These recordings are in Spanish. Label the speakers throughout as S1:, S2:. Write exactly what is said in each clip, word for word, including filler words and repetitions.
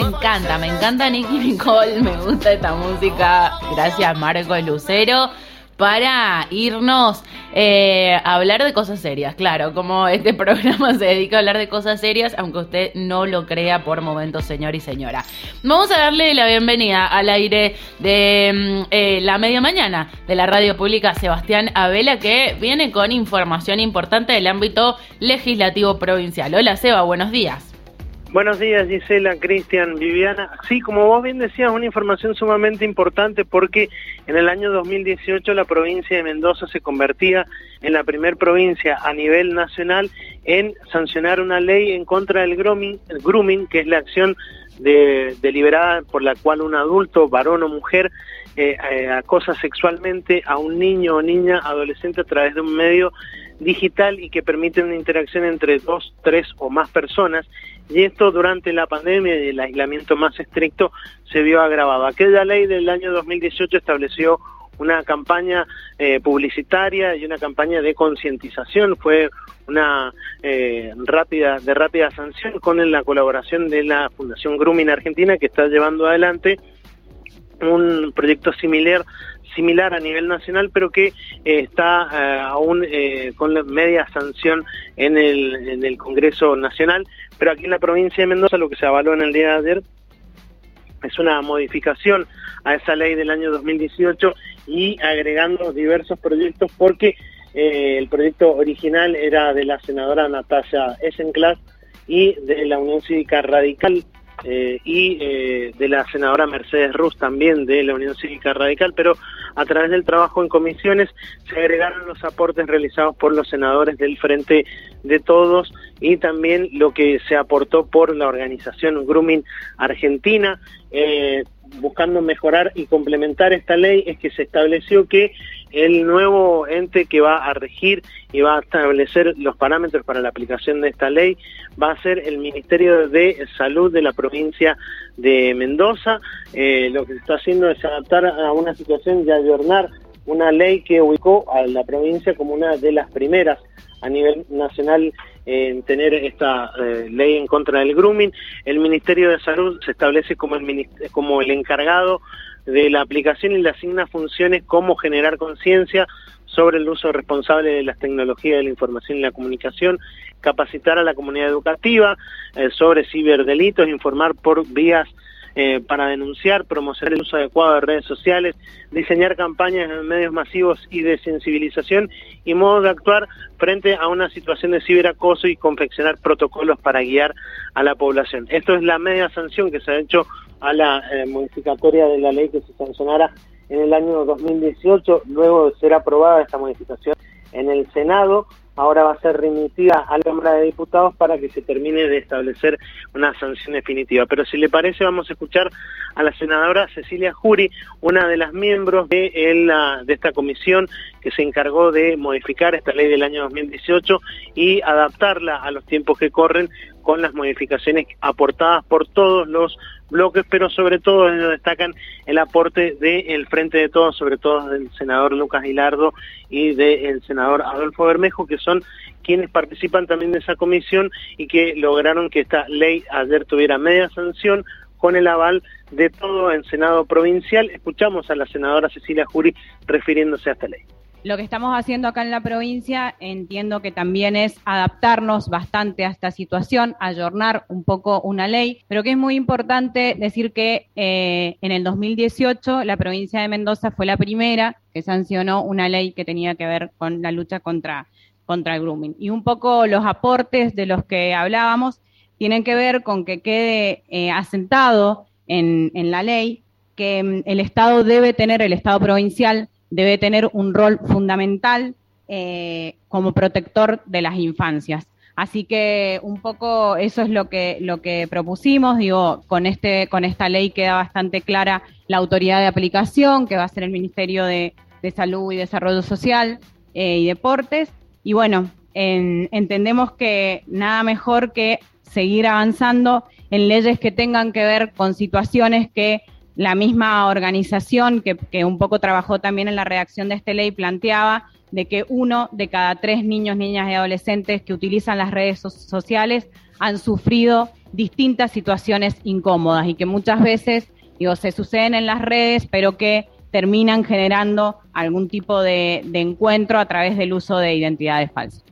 S1: encanta, me encanta Nicki Nicole, me gusta esta música. Gracias, Marcos Lucero. Para irnos eh, a hablar de cosas serias, claro, como este programa se dedica a hablar de cosas serias, aunque usted no lo crea por momentos, señor y señora. Vamos a darle la bienvenida al aire de eh, la media mañana de la radio pública Sebastián Abela, que viene con información importante del ámbito legislativo provincial. Hola Seba, buenos días.
S2: Buenos días, Gisela, Cristian, Viviana. Sí, como vos bien decías, una información sumamente importante porque en el año dos mil dieciocho la provincia de Mendoza se convertía en la primer provincia a nivel nacional en sancionar una ley en contra del grooming, el grooming, que es la acción de, deliberada por la cual un adulto, varón o mujer, eh, eh, acosa sexualmente a un niño o niña, adolescente a través de un medio digital y que permite una interacción entre dos, tres o más personas. Y esto durante la pandemia y el aislamiento más estricto se vio agravado. Aquella ley del año dos mil dieciocho estableció una campaña eh, publicitaria y una campaña de concientización. Fue una eh, rápida de rápida sanción con la colaboración de la Fundación Grooming Argentina, que está llevando adelante un proyecto similar similar a nivel nacional, pero que eh, está eh, aún eh, con la media sanción en el, en el Congreso Nacional. Pero aquí en la provincia de Mendoza lo que se avaló en el día de ayer es una modificación a esa ley del año dos mil dieciocho y agregando diversos proyectos, porque eh, el proyecto original era de la senadora Natalia Esenclás y de la Unión Cívica Radical, Eh, y eh, de la senadora Mercedes Ruz, también de la Unión Cívica Radical, pero a través del trabajo en comisiones se agregaron los aportes realizados por los senadores del Frente de Todos y también lo que se aportó por la organización Grooming Argentina. Eh, buscando mejorar y complementar esta ley es que se estableció que el nuevo ente que va a regir y va a establecer los parámetros para la aplicación de esta ley va a ser el Ministerio de Salud de la provincia de Mendoza. Eh, lo que se está haciendo es adaptar a una situación y ayornar una ley que ubicó a la provincia como una de las primeras a nivel nacional en tener esta eh, ley en contra del grooming. El Ministerio de Salud se establece como el, como el encargado de la aplicación y le asigna funciones como generar conciencia sobre el uso responsable de las tecnologías de la información y la comunicación, capacitar a la comunidad educativa eh, sobre ciberdelitos, informar por vías Eh, para denunciar, promocionar el uso adecuado de redes sociales, diseñar campañas en medios masivos y de sensibilización y modos de actuar frente a una situación de ciberacoso y confeccionar protocolos para guiar a la población. Esto es la media sanción que se ha hecho a la eh, modificatoria de la ley que se sancionara en el año dos mil dieciocho, luego de ser aprobada esta modificación en el Senado. Ahora va a ser remitida a la Cámara de Diputados para que se termine de establecer una sanción definitiva. Pero si le parece, vamos a escuchar a la senadora Cecilia Jury, una de las miembros de, el, de esta comisión que se encargó de modificar esta ley del año dos mil dieciocho y adaptarla a los tiempos que corren con las modificaciones aportadas por todos los bloques, pero sobre todo ellos destacan el aporte del Frente de Todos, sobre todo del senador Lucas Hilardo y del senador Adolfo Bermejo, que son quienes participan también de esa comisión y que lograron que esta ley ayer tuviera media sanción con el aval de todo el Senado provincial. Escuchamos a la senadora Cecilia Jury refiriéndose a esta ley.
S3: Lo que estamos haciendo acá en la provincia entiendo que también es adaptarnos bastante a esta situación, ayornar un poco una ley, pero que es muy importante decir que eh, en el dos mil dieciocho la provincia de Mendoza fue la primera que sancionó una ley que tenía que ver con la lucha contra, contra el grooming. Y un poco los aportes de los que hablábamos tienen que ver con que quede eh, asentado en, en la ley que mm, el Estado debe tener, el Estado provincial, debe tener un rol fundamental eh, como protector de las infancias. Así que un poco eso es lo que lo que propusimos. Digo, con este con esta ley queda bastante clara la autoridad de aplicación, que va a ser el Ministerio de, de Salud y Desarrollo Social eh, y Deportes. Y bueno, en, entendemos que nada mejor que seguir avanzando en leyes que tengan que ver con situaciones que la misma organización que, que un poco trabajó también en la redacción de esta ley planteaba, de que uno de cada tres niños, niñas y adolescentes que utilizan las redes so- sociales han sufrido distintas situaciones incómodas y que muchas veces, digo, se suceden en las redes, pero que terminan generando algún tipo de, de encuentro a través del uso de identidades falsas.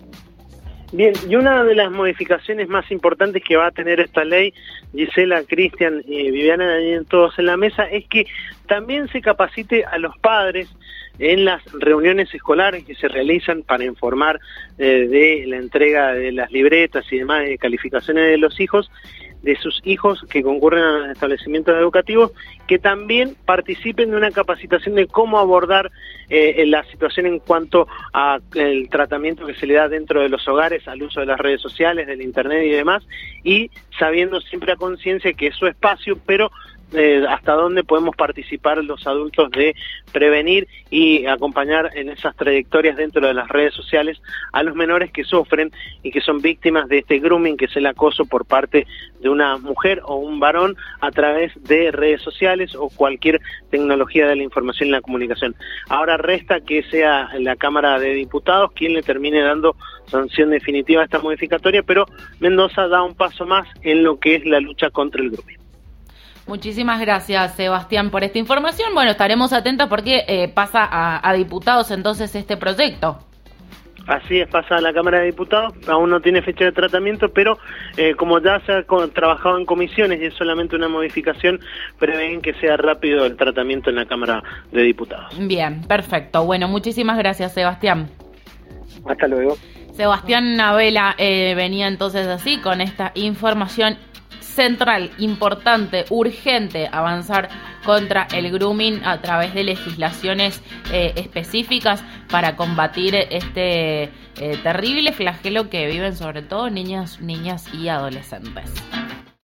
S2: Bien, y una de las modificaciones más importantes que va a tener esta ley, Gisela, Cristian y Viviana, todos en la mesa, es que también se capacite a los padres en las reuniones escolares que se realizan para informar eh, de la entrega de las libretas y demás de calificaciones de los hijos, de sus hijos que concurren a los establecimientos educativos, que también participen de una capacitación de cómo abordar eh, la situación en cuanto al tratamiento que se le da dentro de los hogares, al uso de las redes sociales, del internet y demás, y sabiendo siempre a conciencia que es su espacio, pero Eh, hasta dónde podemos participar los adultos de prevenir y acompañar en esas trayectorias dentro de las redes sociales a los menores que sufren y que son víctimas de este grooming, que es el acoso por parte de una mujer o un varón a través de redes sociales o cualquier tecnología de la información y la comunicación. Ahora resta que sea la Cámara de Diputados quien le termine dando sanción definitiva a esta modificatoria, pero Mendoza da un paso más en lo que es la lucha contra el grooming.
S1: Muchísimas gracias, Sebastián, por esta información. Bueno, estaremos atentos porque eh, pasa a, a diputados entonces este proyecto.
S2: Así es, pasa a la Cámara de Diputados, aún no tiene fecha de tratamiento, pero eh, como ya se ha con, trabajado en comisiones y es solamente una modificación, prevén que sea rápido el tratamiento en la Cámara de Diputados.
S1: Bien, perfecto. Bueno, muchísimas gracias, Sebastián.
S2: Hasta luego.
S1: Sebastián Navela eh, venía entonces así con esta información central, importante, urgente, avanzar contra el grooming a través de legislaciones eh, específicas para combatir este eh, terrible flagelo que viven sobre todo niñas, niñas y adolescentes.